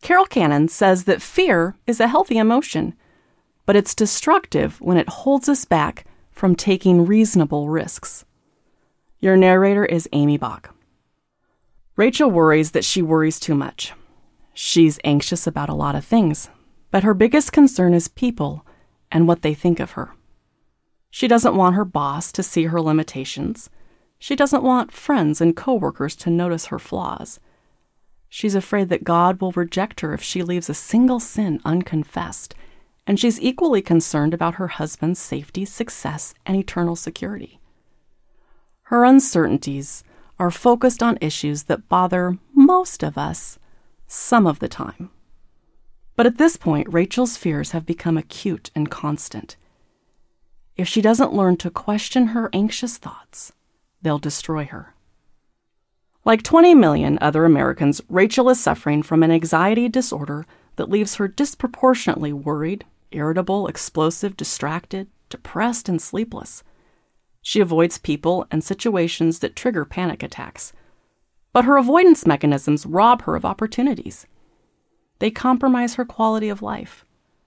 Carol Cannon says that fear is a healthy emotion, but it's destructive when it holds us back from taking reasonable risks. Your narrator is Amy Bach. Rachel worries that she worries too much. She's anxious about a lot of things, but her biggest concern is people and what they think of her. She doesn't want her boss to see her limitations. She doesn't want friends and coworkers to notice her flaws. She's afraid that God will reject her if she leaves a single sin unconfessed, and she's equally concerned about her husband's safety, success, and eternal security. Her uncertainties are focused on issues that bother most of us some of the time. But at this point, Rachel's fears have become acute and constant. If she doesn't learn to question her anxious thoughts, they'll destroy her. Like 20 million other Americans, Rachel is suffering from an anxiety disorder that leaves her disproportionately worried, irritable, explosive, distracted, depressed, and sleepless. She avoids people and situations that trigger panic attacks. But her avoidance mechanisms rob her of opportunities. They compromise her quality of life.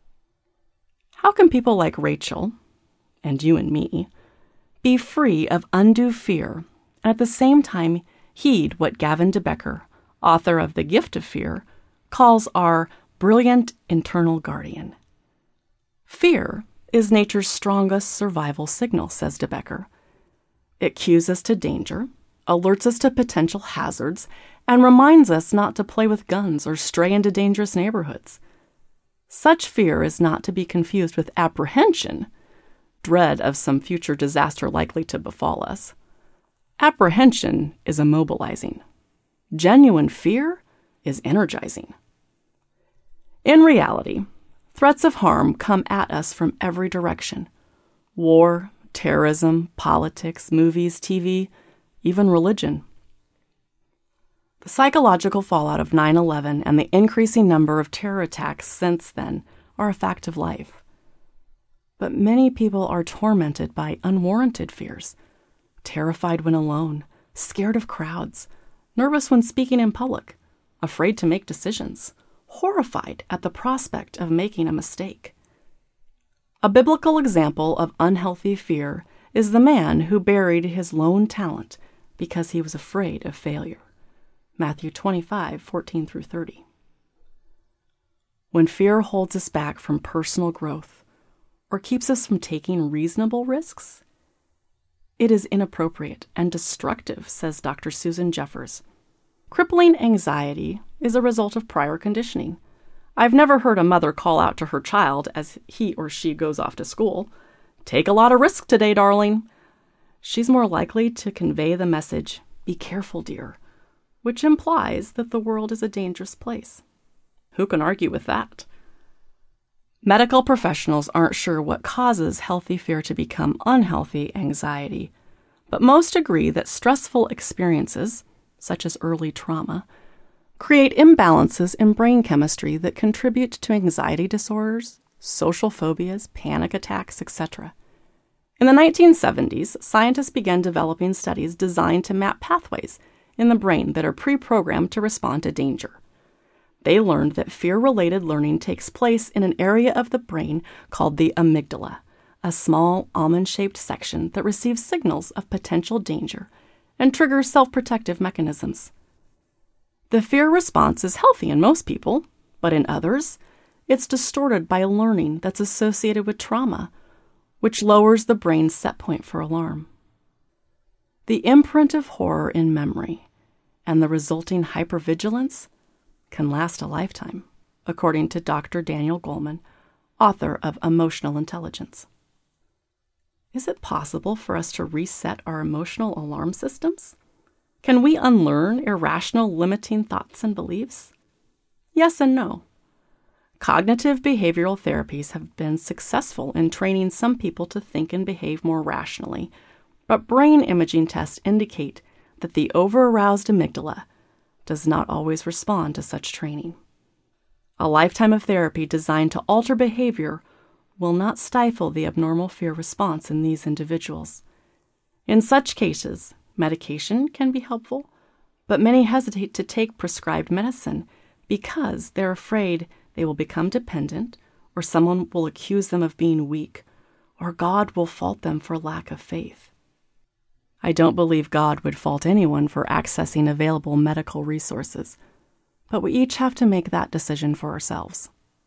How can people like Rachel, and you and me, be free of undue fear and at the same time heed what Gavin de Becker, author of The Gift of Fear, calls our brilliant internal guardian? Fear is nature's strongest survival signal, says de Becker. It cues us to danger, alerts us to potential hazards, and reminds us not to play with guns or stray into dangerous neighborhoods. Such fear is not to be confused with apprehension, dread of some future disaster likely to befall us. Apprehension is immobilizing. Genuine fear is energizing. In reality, threats of harm come at us from every direction. War, terrorism, politics, movies, TV, even religion. The psychological fallout of 9/11 and the increasing number of terror attacks since then are a fact of life. But many people are tormented by unwarranted fears, terrified when alone, scared of crowds, nervous when speaking in public, afraid to make decisions, horrified at the prospect of making a mistake. A biblical example of unhealthy fear is the man who buried his lone talent because he was afraid of failure. Matthew 25:14-30. When fear holds us back from personal growth or keeps us from taking reasonable risks, it is inappropriate and destructive, says Dr. Susan Jeffers. Crippling anxiety is a result of prior conditioning. I've never heard a mother call out to her child as he or she goes off to school, "Take a lot of risk today, darling." She's more likely to convey the message, "Be careful, dear," which implies that the world is a dangerous place. Who can argue with that? Medical professionals aren't sure what causes healthy fear to become unhealthy anxiety, but most agree that stressful experiences, such as early trauma, create imbalances in brain chemistry that contribute to anxiety disorders, social phobias, panic attacks, etc. In the 1970s, scientists began developing studies designed to map pathways in the brain that are pre-programmed to respond to danger. They learned that fear-related learning takes place in an area of the brain called the amygdala, a small almond-shaped section that receives signals of potential danger and triggers self-protective mechanisms. The fear response is healthy in most people, but in others, it's distorted by learning that's associated with trauma, which lowers the brain's set point for alarm. The imprint of horror in memory and the resulting hypervigilance can last a lifetime, according to Dr. Daniel Goleman, author of Emotional Intelligence. Is it possible for us to reset our emotional alarm systems? Can we unlearn irrational, limiting thoughts and beliefs? Yes and no. Cognitive behavioral therapies have been successful in training some people to think and behave more rationally, but brain imaging tests indicate that the over-aroused amygdala does not always respond to such training. A lifetime of therapy designed to alter behavior will not stifle the abnormal fear response in these individuals. In such cases, medication can be helpful, but many hesitate to take prescribed medicine because they're afraid they will become dependent, or someone will accuse them of being weak, or God will fault them for lack of faith. I don't believe God would fault anyone for accessing available medical resources, but we each have to make that decision for ourselves.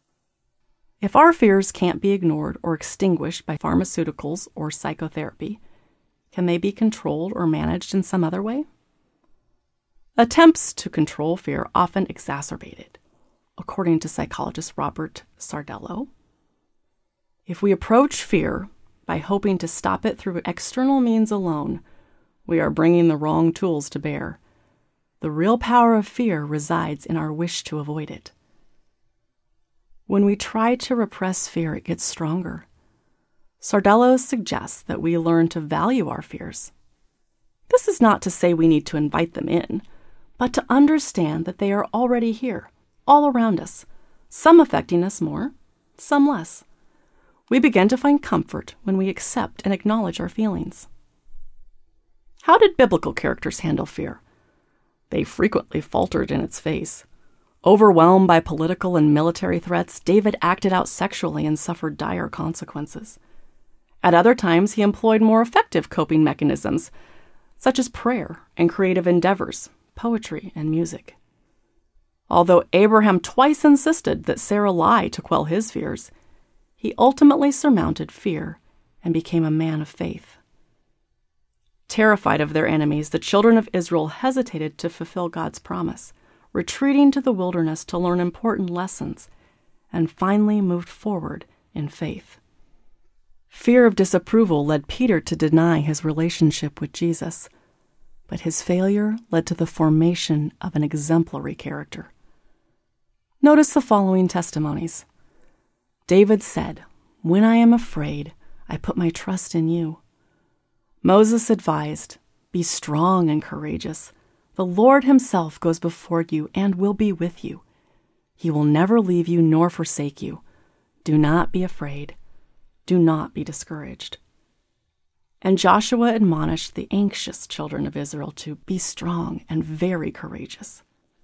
If our fears can't be ignored or extinguished by pharmaceuticals or psychotherapy, can they be controlled or managed in some other way? Attempts to control fear often exacerbate it, according to psychologist Robert Sardello. If we approach fear by hoping to stop it through external means alone, we are bringing the wrong tools to bear. The real power of fear resides in our wish to avoid it. When we try to repress fear, it gets stronger. Sardello suggests that we learn to value our fears. This is not to say we need to invite them in, but to understand that they are already here, all around us, some affecting us more, some less. We begin to find comfort when we accept and acknowledge our feelings. How did biblical characters handle fear? They frequently faltered in its face. Overwhelmed by political and military threats, David acted out sexually and suffered dire consequences. At other times, he employed more effective coping mechanisms, such as prayer and creative endeavors, poetry and music. Although Abraham twice insisted that Sarah lie to quell his fears, he ultimately surmounted fear and became a man of faith. Terrified of their enemies, the children of Israel hesitated to fulfill God's promise, retreating to the wilderness to learn important lessons, and finally moved forward in faith. Fear of disapproval led Peter to deny his relationship with Jesus, but his failure led to the formation of an exemplary character. Notice the following testimonies. David said, "When I am afraid, I put my trust in you." Moses advised, "Be strong and courageous. The Lord himself goes before you and will be with you. He will never leave you nor forsake you. Do not be afraid. Do not be discouraged." And Joshua admonished the anxious children of Israel to be strong and very courageous.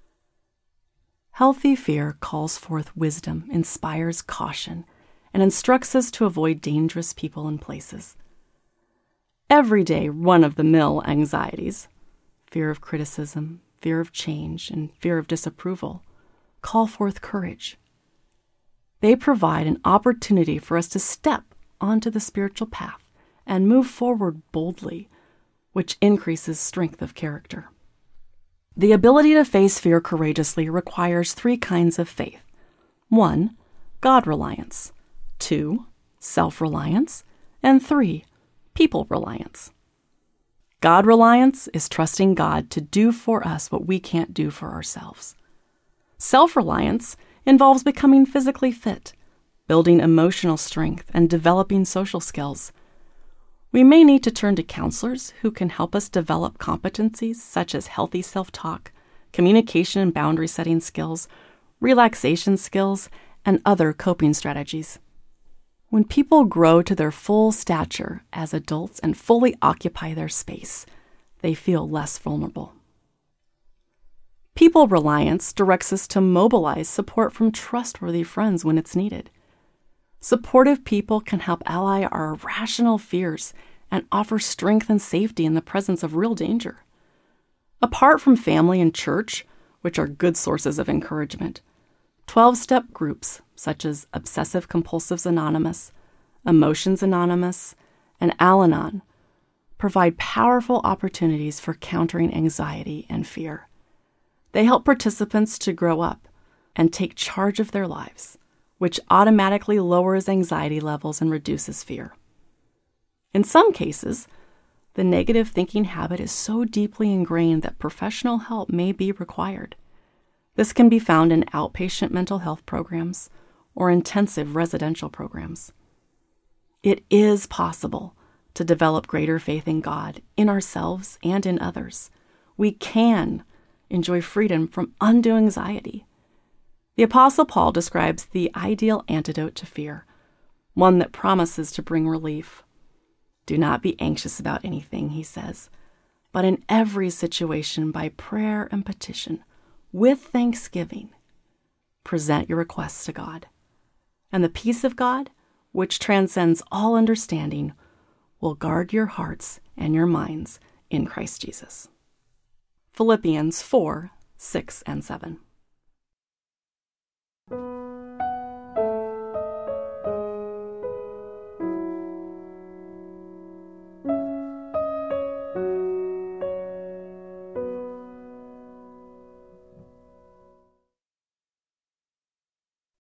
Healthy fear calls forth wisdom, inspires caution, and instructs us to avoid dangerous people and places. Everyday run-of-the-mill anxieties, fear of criticism, fear of change, and fear of disapproval, call forth courage. They provide an opportunity for us to step onto the spiritual path and move forward boldly, which increases strength of character. The ability to face fear courageously requires 3 kinds of faith. 1, God-reliance. 2, self-reliance. And 3, people-reliance. God-reliance is trusting God to do for us what we can't do for ourselves. Self-reliance involves becoming physically fit, building emotional strength, and developing social skills. We may need to turn to counselors who can help us develop competencies such as healthy self-talk, communication and boundary setting skills, relaxation skills, and other coping strategies. When people grow to their full stature as adults and fully occupy their space, they feel less vulnerable. People reliance directs us to mobilize support from trustworthy friends when it's needed. Supportive people can help ally our irrational fears and offer strength and safety in the presence of real danger. Apart from family and church, which are good sources of encouragement, 12-step groups such as Obsessive Compulsives Anonymous, Emotions Anonymous, and Al-Anon provide powerful opportunities for countering anxiety and fear. They help participants to grow up and take charge of their lives, which automatically lowers anxiety levels and reduces fear. In some cases, the negative thinking habit is so deeply ingrained that professional help may be required. This can be found in outpatient mental health programs or intensive residential programs. It is possible to develop greater faith in God, in ourselves, and in others. We can enjoy freedom from undue anxiety. The Apostle Paul describes the ideal antidote to fear, one that promises to bring relief. Do not be anxious about anything, he says, but in every situation by prayer and petition, with thanksgiving, present your requests to God. And the peace of God, which transcends all understanding, will guard your hearts and your minds in Christ Jesus. Philippians 4:6 and 7.